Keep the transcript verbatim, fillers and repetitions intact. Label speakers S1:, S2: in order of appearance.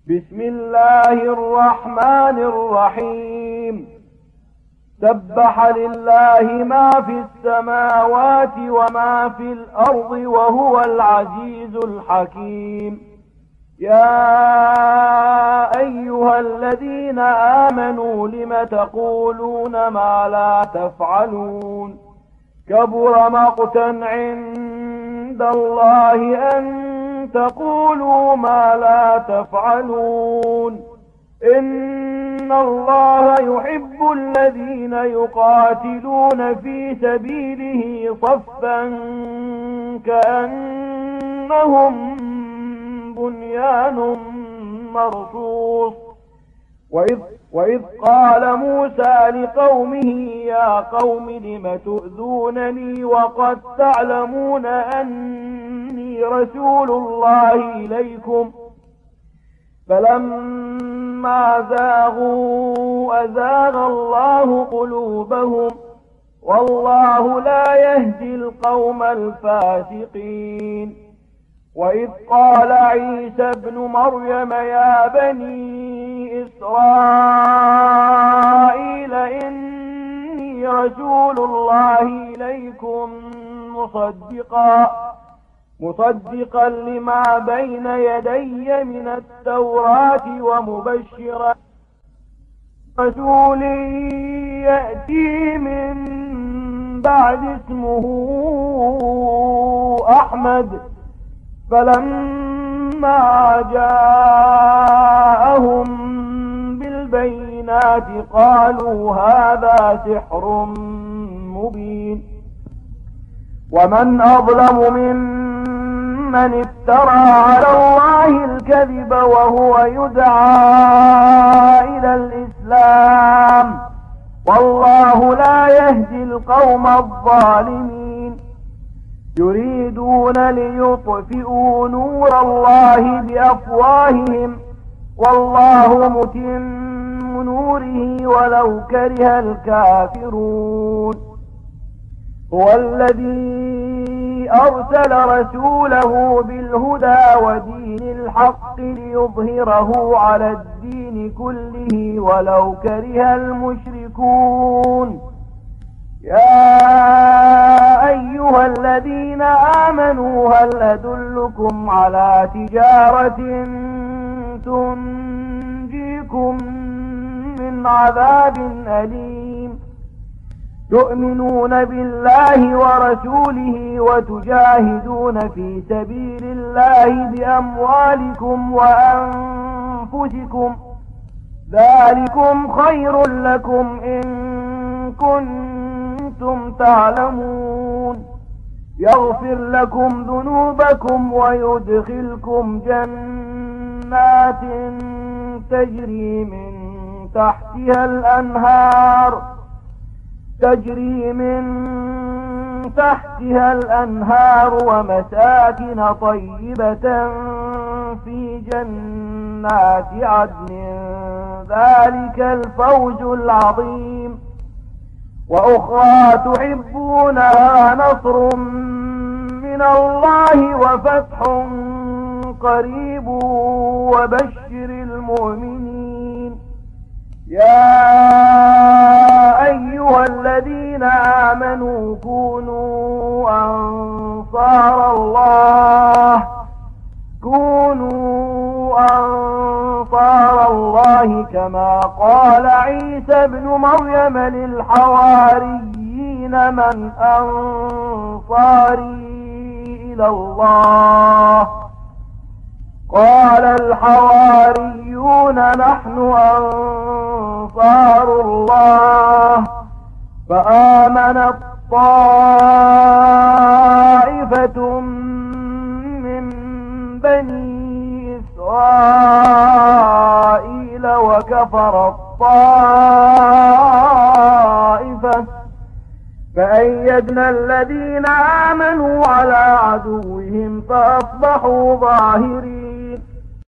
S1: بسم الله الرحمن الرحيم سبح لله ما في السماوات وما في الأرض وهو العزيز الحكيم. يا أيها الذين آمنوا لم تقولون ما لا تفعلون كبر مقتا عند الله أن تقولوا ما لا تفعلون. إن الله يحب الذين يقاتلون في سبيله صفا كأنهم بنيان مرصوص. وإذ, وإذ قال موسى لقومه يا قوم لم تؤذونني وقد تعلمون أني رسول الله إليكم فلما زاغوا أزاغ الله قلوبهم والله لا يهدي القوم الفاسقين. وإذ قال عيسى ابن مريم يا بني إسرائيل إني رسول الله إليكم مصدقا مصدقا لما بين يدي من التوراة ومبشرا رسول يأتي من بعد اسمه أحمد. فلما جاءهم بالبينات قالوا هذا سحر مبين. ومن أظلم ممن افترى على الله الكذب وهو يدعى إلى الإسلام والله لا يهدي القوم الظالمين. يريدون ليطفئوا نور الله بأفواههم والله متم نوره ولو كره الكافرون. هو الذي أرسل رسوله بالهدى ودين الحق ليظهره على الدين كله ولو كره المشركون. يا أيها الذين آمنوا هل أدلكم على تجارة تنجيكم من عذاب أليم تؤمنون بالله ورسوله وتجاهدون في سبيل الله بأموالكم وأنفسكم ذلكم خير لكم إن كنتم تعلمون. يغفر لكم ذنوبكم ويدخلكم جنات تجري من تحتها الأنهار تجري من تحتها الأنهار ومساكن طيبة في جنات عدن ذلك الفوز العظيم. وأخرى تحبونها نصر من الله وفتح قريب وبشر المؤمنين. يا أيها الذين آمنوا كونوا أنصار الله كونوا أنصار الله كما قال عيسى ابن مريم للحواريين من أنصاري إلى الله قال الحواريون نحن أنصار الله. فآمنت طائفة من بني إسرائيل وكفرت طائفة فأيدنا الذين آمنوا على عدوهم فأصبحوا ظاهرين.